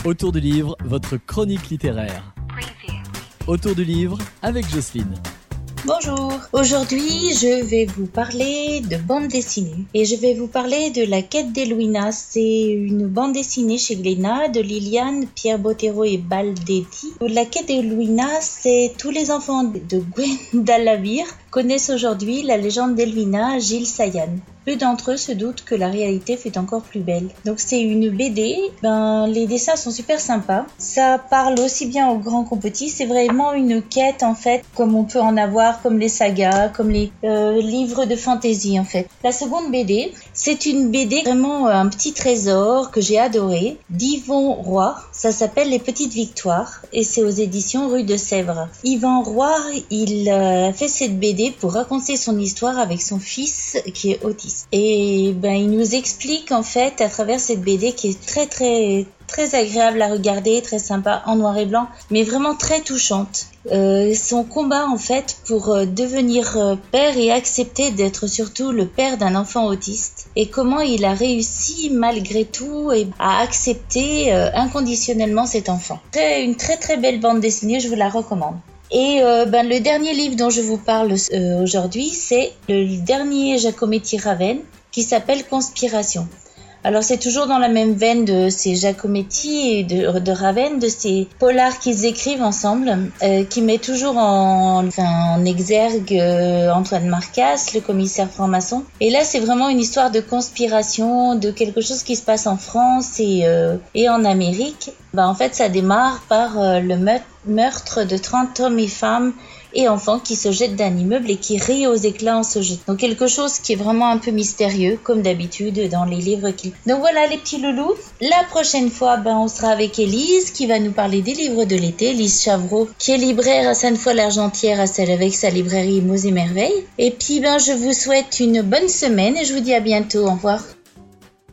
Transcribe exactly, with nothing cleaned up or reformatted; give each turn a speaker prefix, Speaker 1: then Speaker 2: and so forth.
Speaker 1: Autour du livre, votre chronique littéraire. Autour du livre avec Jocelyne.
Speaker 2: Bonjour, aujourd'hui je vais vous parler de bande dessinée et je vais vous parler de La Quête d'Eluina. C'est une bande dessinée chez Glénat de Liliane, Pierre Bottero et Baldetti. La Quête d'Eluina, c'est tous les enfants de Gwendalavir connaissent aujourd'hui la légende d'Elwina Gilles Sayan. Peu d'entre eux se doutent que la réalité fut encore plus belle. Donc c'est une B D, ben, les dessins sont super sympas. Ça parle aussi bien aux grands qu'aux petits. C'est vraiment une quête en fait, comme on peut en avoir, comme les sagas, comme les euh, livres de fantasy en fait. La seconde B D, c'est une B D vraiment un petit trésor que j'ai adoré, d'Yvon Roy. Ça s'appelle Les Petites Victoires et c'est aux éditions Rue de Sèvres. Yvon Roy, il a euh, fait cette B D pour raconter son histoire avec son fils qui est autiste. Et ben il nous explique en fait à travers cette B D qui est très très très agréable à regarder, très sympa en noir et blanc, mais vraiment très touchante. Euh, son combat en fait pour euh, devenir euh, père et accepter d'être surtout le père d'un enfant autiste et comment il a réussi malgré tout et, à accepter euh, inconditionnellement cet enfant. C'est une très très belle bande dessinée, je vous la recommande. Et euh, ben, le dernier livre dont je vous parle euh, aujourd'hui, c'est le dernier Giacometti Raven qui s'appelle Conspiration. Alors c'est toujours dans la même veine de ces Giacometti et de, de Raven, de ces polars qu'ils écrivent ensemble, euh, qui met toujours en, enfin, en exergue euh, Antoine Marcas, le commissaire franc-maçon. Et là c'est vraiment une histoire de conspiration, de quelque chose qui se passe en France et, euh, et en Amérique. Ben, en fait ça démarre par euh, le meurtre meurtre de trente hommes et femmes et enfants qui se jettent d'un immeuble et qui rient aux éclats en se jetant. Donc quelque chose qui est vraiment un peu mystérieux, comme d'habitude dans les livres qui... Donc voilà les petits loulous. La prochaine fois, ben, on sera avec Élise qui va nous parler des livres de l'été. Élise Chavreau, qui est libraire à Sainte-Foy-l'Argentière, à celle avec sa librairie Mots et Merveilles. Et puis ben, je vous souhaite une bonne semaine et je vous dis à bientôt. Au revoir.